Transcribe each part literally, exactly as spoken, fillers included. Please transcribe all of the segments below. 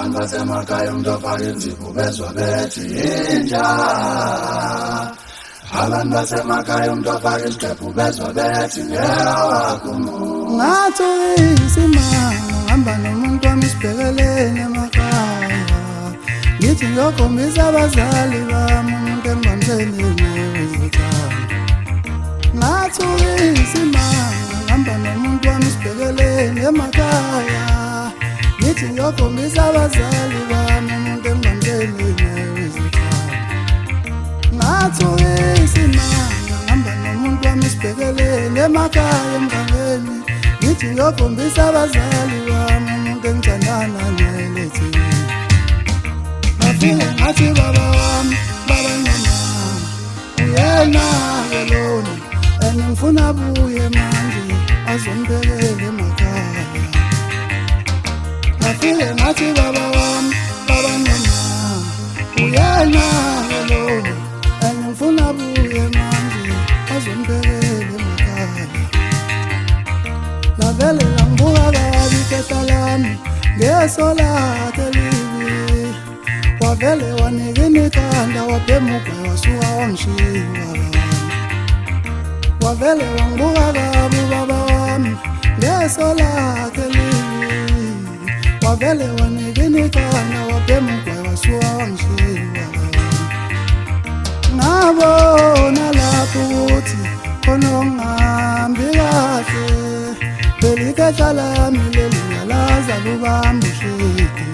abantu basemakhaya umuntu ofaka inzipho bezwa bethi inja. Abantu basemakhaya umuntu ofaka isiqephu bezwa bethi ngeyawakho umuntu. Ngathi isimanga ngihamba nomuntu wami sibhekelene emakhaya. Ngithi ngiyokhombisa abazali bami umuntu engibambisene naye ezothanda. Ngathi isimanga ngihamba nomuntu wami sibhekelene emakhaya. Ngithi ngiyokhombisa abazali bami umuntu engibambisene naye ezothanda. Ngathi isimanga ngihamba nomuntu wami sibhekelene emakhaya emgangeni. Ngithi ngiyokhombisa abazali bami umuntu engithandana naye lethini. Bafike ngathi baba wami, baba nomama, uyena-ke lona and ngifuna abuye manje azongibekela emakhaya. Bafike ngathi baba wami, baba nomama, uyena-ke lona and ngifuna abuye manje azongibekela emakhaya. Lavele langibuka kabi ikhehla lami ngeso lakhe libi. Wavele wanikini ikhanda wabhemuka wasuka wangishiya. Wavele wangibuka kabi ubaba wami ngeso lakhe libi. Wavele wanikini ikhanda wabhemuka wasuka wangishiya. Ngabona lapho ukuthi khona ongihambi kahle. Leli khehla lami leli ngiyalaza lubamba ushidi.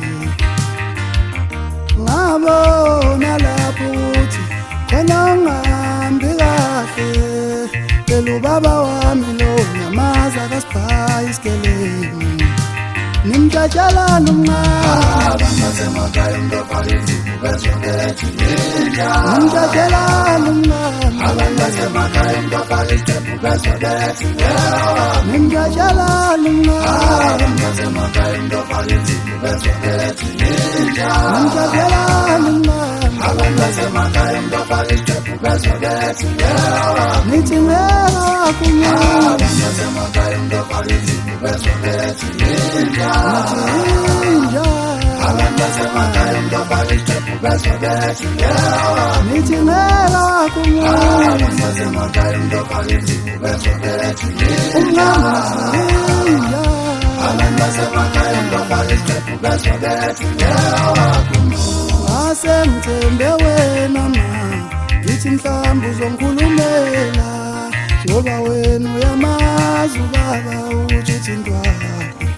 Ngabona lapho ukuthi khona ongihambi kahle. Leli ubaba wami lo nyamaza kasibhayi isikeleni. Nimjajalana umncane Abantu basemakhaya umuntu ofaka inzipho bezwa bethi inja. Nimjajalana umncane Abantu basemakhaya umuntu ofaka isiqephu bezwa bethi ngeyawakho. Nimjajalana umncane Abantu basemakhaya umuntu ofaka inzipho bezwa bethi inja. Nimjajalana umncane Abantu basemakhaya umuntu ofaka isiqephu bezwa bethi ngeyawakho. Nithi ngeyawakho umncane Abantu basemakhaya umuntu ofaka inzipho bezwa bethi inja. inja. Abantu basemakhaya umuntu ofaka isiqephu bezwa bethi ngeyawakho. Nithi ngeyawakho umncane Abantu basemakhaya umuntu ofaka inzipho bezwa bethi umncane inja. Abantu basemakhaya umuntu ofaka isiqephu bezwa bethi ngeyawakho. Ngase ngithembe wena ma, ngithi mhlawumbe uzongikhulumela ngoba wena uyamazi ubaba ukuthi uthintwaphi.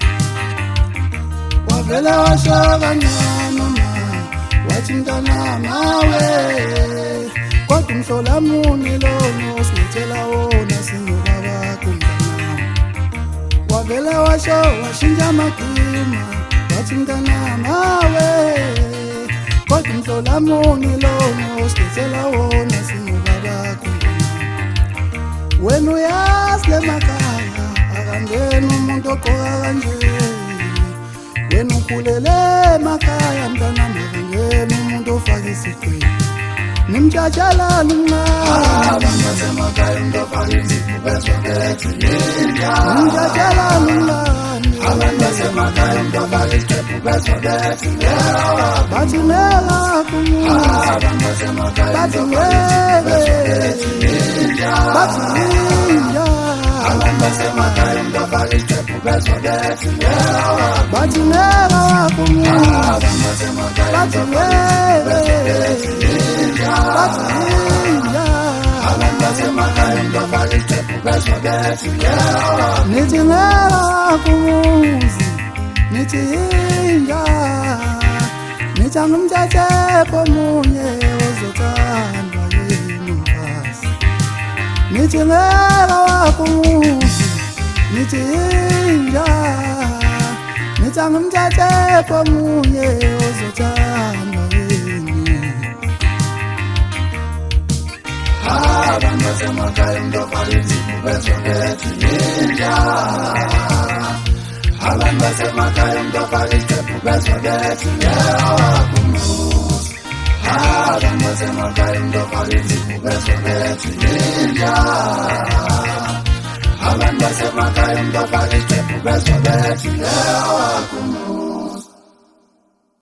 Wavele washo kancane ma, wathi mntanami awe kodwa umhlola muni lona osilethela wona singobabakho mntanami. Wavele washo washintsha amagama wathi mntanami awe kodwa umhlola muni lona osilethela wona singobabakho mntanami. Wena uyazi lemakhaya akangeni umuntu ogqoka kanje. Wena ukhulele emakhaya mntanami akangeni umuntu ofaka isiqephu. Nimjajalana umncane Abantu basemakhaya umuntu ofaka inzipho bezwa bethi inja. Nimjajalana umncane Abantu basemakhaya umuntu ofaka isiqephu bezwa bethi ngeyawakho. bathi ngeyawakho umncane Abantu basemakhaya bathi umuntu ofaka ngeke isiqephu bezwa bethi inja. bathi inja. Abantu basemakhaya umuntu ofaka isiqephu bezwa bethi ngeyawakho. Bathi ngeyawakho umncane Abantu basemakhaya bathi umuntu ofaka isiqephu bezwa ngeke bethi inja. bathi inja. Abantu basemakhaya umuntu ofaka isiqephu bezwa bethi ngeyawakho. Nithi ngeyawakho umuzi nithi inja. Nithi angimthathephi omunye ozothandwa yini umfazi. Nithi ngeyawakho umuzi nithi inja. Nithi angimthathephi omunye ozothandwa yini. Abantu basemakhaya umuntu ofaka inzipho bezwa bethi inja. Abantu basemakhaya umuntu ofaka isiqephu bezwa bethi ngeyawakho umuzi. Abantu basemakhaya umuntu ofaka inzipho bezwa bethi inja. Abantu basemakhaya umuntu ofaka isiqephu bezwa bethi ngeyawakho umuzi.